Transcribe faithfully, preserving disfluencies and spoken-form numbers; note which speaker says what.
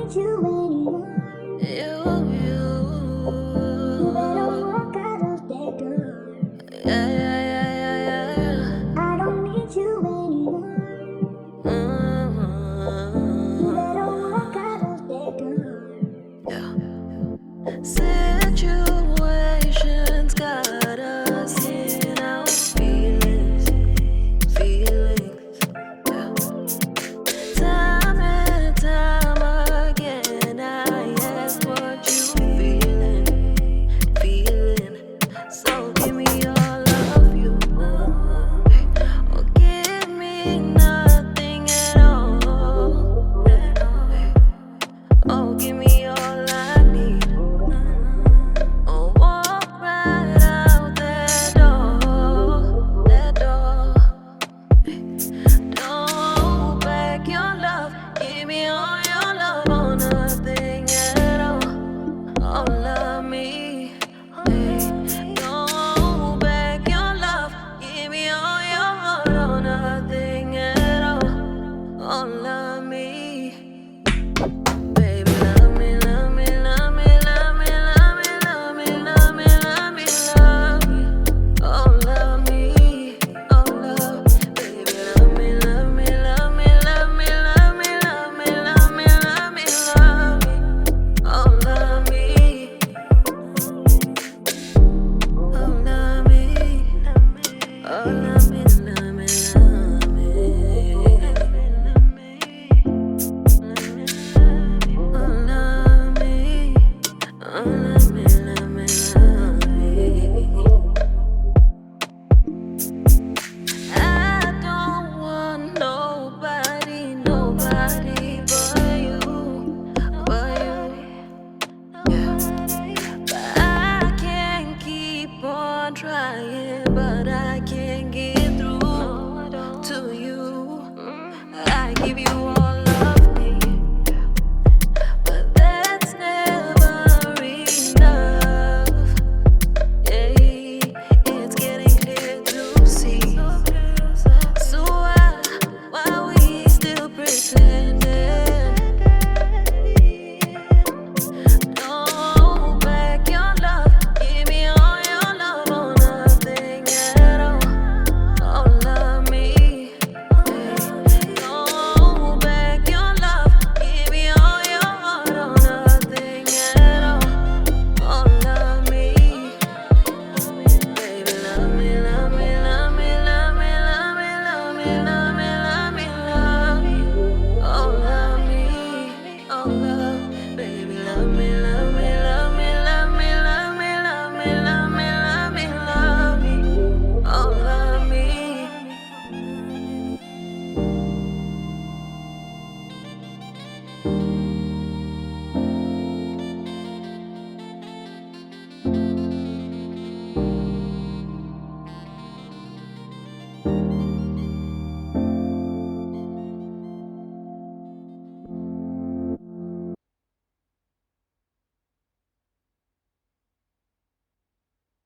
Speaker 1: need you anymore.
Speaker 2: You,
Speaker 1: You better
Speaker 2: you.
Speaker 1: walk out of that door.
Speaker 2: Yeah, yeah, yeah, yeah, yeah.
Speaker 1: I don't need you anymore. You better
Speaker 2: Mm-hmm.
Speaker 1: walk out of that door.
Speaker 2: Situations got us in our feelings, feelings. Yeah. Time and time again, I ask what you feeling, feeling. So give me all of you, or give me nothing at all. Oh, give me all I need. Oh, walk right out that door, that door. Don't hold back your love. Give me all your love or nothing at all. All of me. Hey, don't hold back your love. Give me all your heart or nothing at all. All of me.